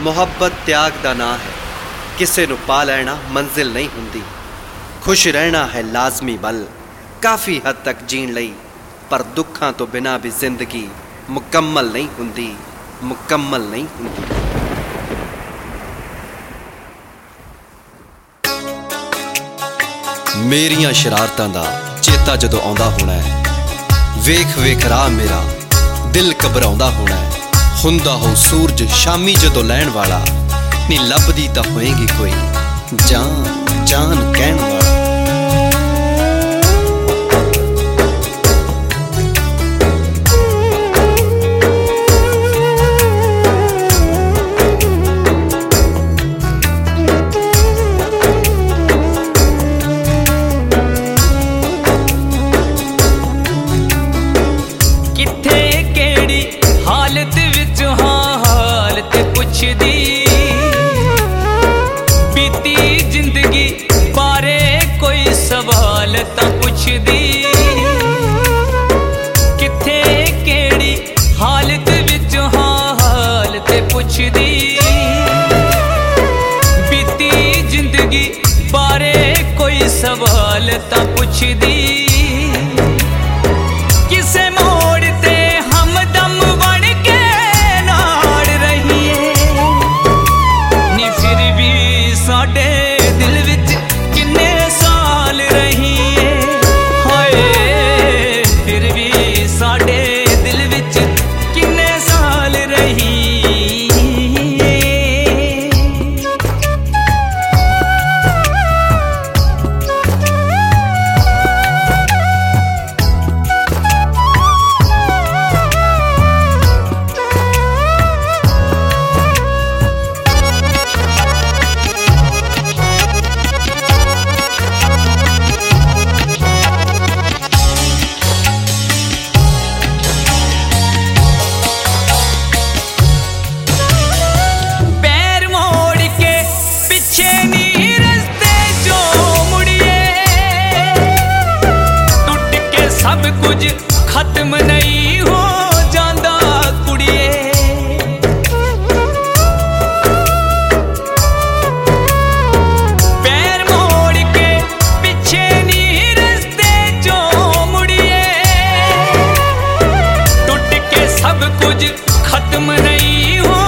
ਮੁਹੱਬਤ त्याग दा ना है, किसे नू पा लैना मंजिल नहीं हुंदी। खुश रहना है लाजमी बल काफ़ी हद तक जीण लई, पर दुखां तो बिना भी जिंदगी मुकम्मल नहीं हुंदी, मुकम्मल नहीं हुंदी। मेरियां शरारतां दा चेता जदों आउंदा होना है, वेख वेख राह मेरा दिल घबराउंदा होना है। हुंदा हो सूरज शामी जदों लैण वाला, नी लभदी तां होएगी कोई जान जान कहण वाला। बीती जिंदगी बारे कोई सवाल तां पुछदी, किथे केड़ी हालत विच हाल ते पुछदी। बीती जिंदगी बारे कोई सवाल तां पुछदी। किसे मोड़ ते हमदम बन के नाड़ रहीए, नी फिर भी साडे दिल विच किन्ने साल रहीए। हाय फिर भी साडे दिल विच किन्ने साल रहीए। सब कुछ खत्म नहीं हो जांदा कुड़िए, पैर मोड़ के पिछे नहीं रस्ते जो मुड़िए। टूट के सब कुछ खत्म नहीं हो